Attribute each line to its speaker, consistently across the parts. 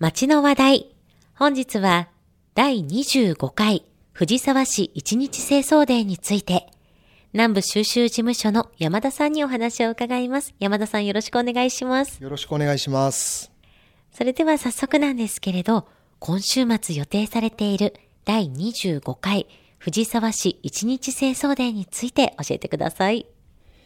Speaker 1: 街の話題。本日は第25回藤沢市一日清掃デーについて、南部収集事務所の山田さんにお話を伺います。山田さん、よろしくお願いします。
Speaker 2: よろしくお願いします。
Speaker 1: それでは早速なんですけれど、今週末予定されている第25回藤沢市一日清掃デーについて教えてください。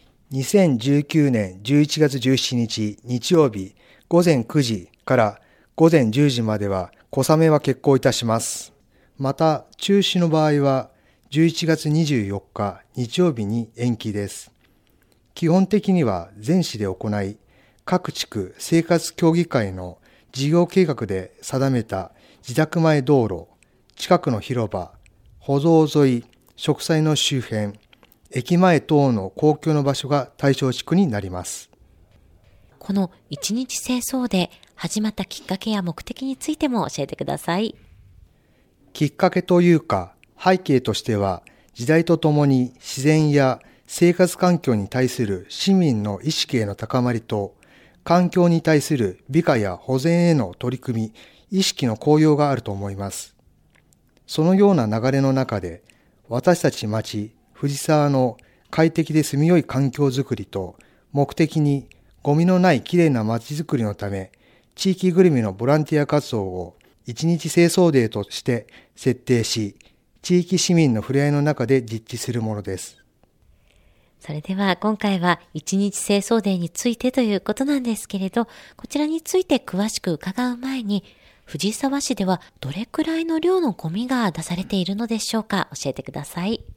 Speaker 2: 2019年11月17日日曜日午前9時から午前10時までは小雨は決行いたします。また中止の場合は11月24日日曜日に延期です。基本的には全市で行い、各地区生活協議会の事業計画で定めた自宅前道路、近くの広場、歩道沿い、植栽の周辺、駅前等の公共の場所が対象地区になります。
Speaker 1: この一日清掃で始まったきっかけや目的についても教えてください。
Speaker 2: きっかけというか背景としては、時代とともに自然や生活環境に対する市民の意識への高まりと、環境に対する美化や保全への取り組み、意識の高揚があると思います。そのような流れの中で、私たち町藤沢の快適で住みよい環境づくりと目的にゴミのないきれいな町づくりのため、地域ぐるみのボランティア活動を一日清掃デーとして設定し、地域市民の触れ合いの中で実施するものです。
Speaker 1: それでは今回は一日清掃デーについてということなんですけれど、こちらについて詳しく伺う前に、藤沢市ではどれくらいの量のゴミが出されているのでしょうか。教えてください。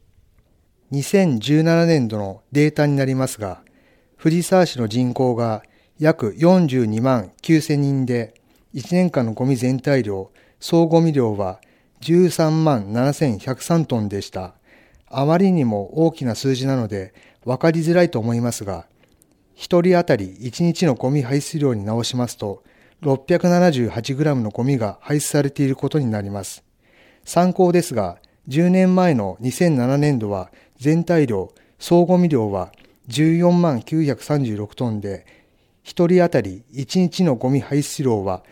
Speaker 2: 2017年度のデータになりますが、藤沢市の人口が約42万9000人で、1年間のゴミ全体量、総ゴミ量は13万7103トンでした。あまりにも大きな数字なので分かりづらいと思いますが、1人当たり1日のゴミ排出量に直しますと、678グラムのゴミが排出されていることになります。参考ですが、10年前の2007年度は全体量、総ゴミ量は14万936トンで、1人当たり1日のゴミ排出量は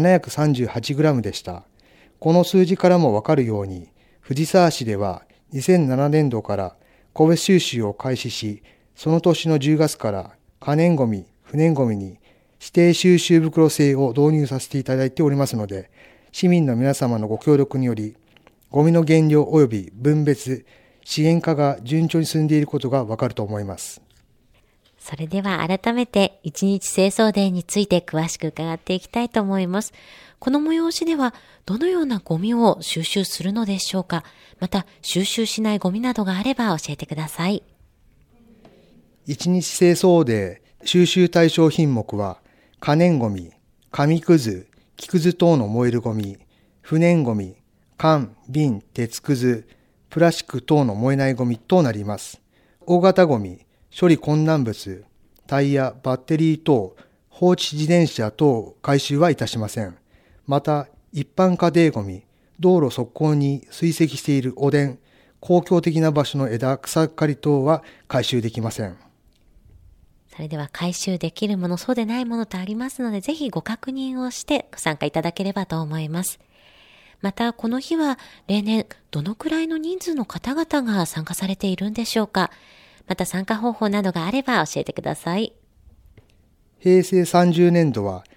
Speaker 2: 738グラムでした。この数字からもわかるように、藤沢市では2007年度から個別収集を開始し、その年の10月から可燃ゴミ、不燃ゴミに指定収集袋制を導入させていただいておりますので、市民の皆様のご協力により、ゴミの減量及び分別、資源化が順調に進んでいることがわかると思います。
Speaker 1: それでは改めて一日清掃デーについて詳しく伺っていきたいと思います。この催しではどのようなゴミを収集するのでしょうか。また収集しないゴミなどがあれば教えてください。
Speaker 2: 一日清掃デー収集対象品目は、可燃ゴミ、紙くず、木くず等の燃えるゴミ、不燃ゴミ、缶、瓶、鉄くず、プラスチック等の燃えないゴミとなります。大型ゴミ、処理困難物、タイヤ、バッテリー等、放置自転車等回収はいたしません。また、一般家庭ゴミ、道路側溝に堆積している汚電、公共的な場所の枝、草刈り等は回収できません。
Speaker 1: それでは回収できるもの、そうでないものとありますので、ぜひご確認をしてご参加いただければと思います。また、この日は例年どのくらいの人数の方々が参加されているんでしょうか。また参加方法などがあれば教えてください。
Speaker 2: 平成30年度は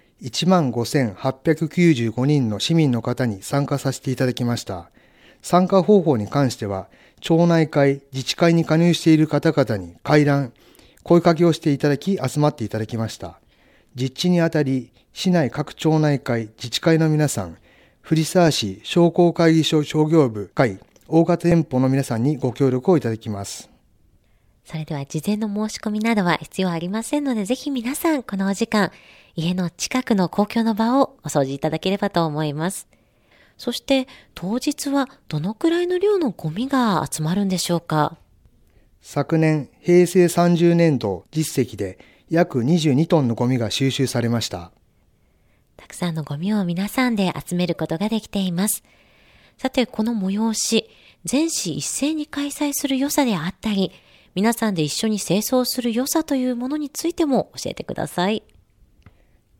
Speaker 2: 15,895人の市民の方に参加させていただきました。参加方法に関しては、町内会、自治会に加入している方々に会談、声かけをしていただき集まっていただきました。実地にあたり、市内各町内会、自治会の皆さん、藤沢市商工会議所商業部会、大型店舗の皆さんにご協力をいただきます。
Speaker 1: それでは事前の申し込みなどは必要ありませんので、ぜひ皆さんこのお時間、家の近くの公共の場をお掃除いただければと思います。そして当日はどのくらいの量のゴミが集まるんでしょうか。
Speaker 2: 昨年平成30年度実績で約22トンのゴミが収集されました。
Speaker 1: たくさんのゴミを皆さんで集めることができています。さて、この催し、全市一斉に開催する良さであったり、皆さんで一緒に清掃する良さというものについても教えてください。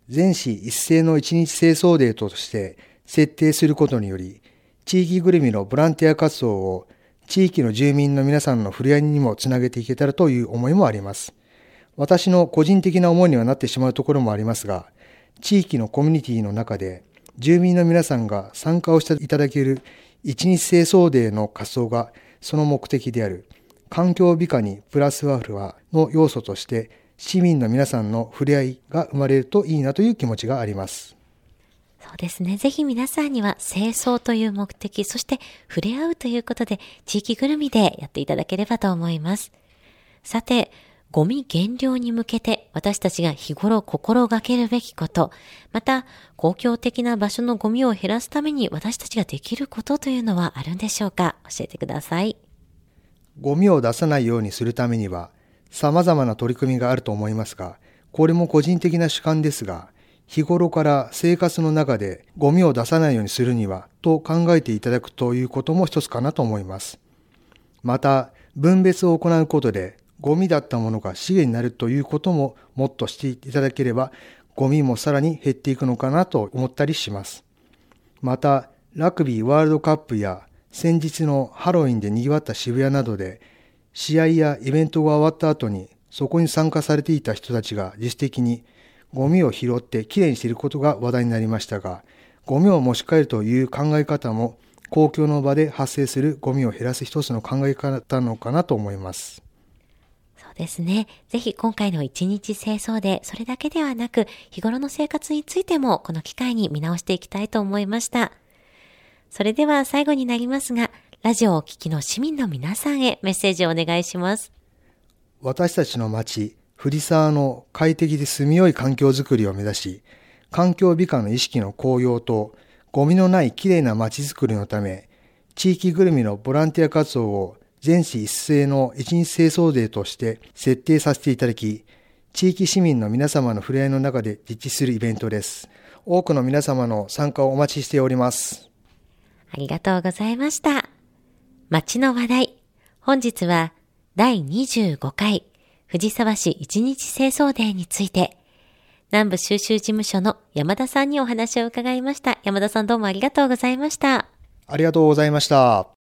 Speaker 2: 全市一斉の一日清掃デーとして設定することにより、地域ぐるみのボランティア活動を地域の住民の皆さんの触れ合いにもつなげていけたらという思いもあります。私の個人的な思いにはなってしまうところもありますが、地域のコミュニティの中で住民の皆さんが参加をしていただける一日清掃デーの活動がその目的である環境美化にプラスアルファの要素として市民の皆さんの触れ合いが生まれるといいなという気持ちがあります。
Speaker 1: そうですね。ぜひ皆さんには清掃という目的、そして触れ合うということで地域ぐるみでやっていただければと思います。さて、ゴミ減量に向けて私たちが日頃心がけるべきこと、また公共的な場所のゴミを減らすために私たちができることというのはあるんでしょうか？教えてください。
Speaker 2: ゴミを出さないようにするためには様々な取り組みがあると思いますが、これも個人的な主観ですが、日頃から生活の中でゴミを出さないようにするにはと考えていただくということも一つかなと思います。また、分別を行うことでゴミだったものが資源になるということももっとしていただければ、ゴミもさらに減っていくのかなと思ったりします。また、ラグビーワールドカップや先日のハロウィンで賑わった渋谷などで、試合やイベントが終わった後にそこに参加されていた人たちが自主的にゴミを拾ってきれいにしていることが話題になりましたが、ゴミを持ち帰るという考え方も公共の場で発生するゴミを減らす一つの考え方なのかなと思います。
Speaker 1: そうですね。ぜひ今回の一日清掃でそれだけではなく、日頃の生活についてもこの機会に見直していきたいと思いました。それでは最後になりますが、ラジオをお聞きの市民の皆さんへメッセージをお願いします。
Speaker 2: 私たちの町、藤沢の快適で住みよい環境づくりを目指し、環境美化の意識の向上とゴミのないきれいな町づくりのため、地域ぐるみのボランティア活動を全市一斉の一日清掃デーとして設定させていただき、地域市民の皆様の触れ合いの中で実施するイベントです。多くの皆様の参加をお待ちしております。
Speaker 1: ありがとうございました。街の話題。本日は第25回藤沢市一日清掃デーについて、南部収集事務所の山田さんにお話を伺いました。山田さんどうもありがとうございました。
Speaker 2: ありがとうございました。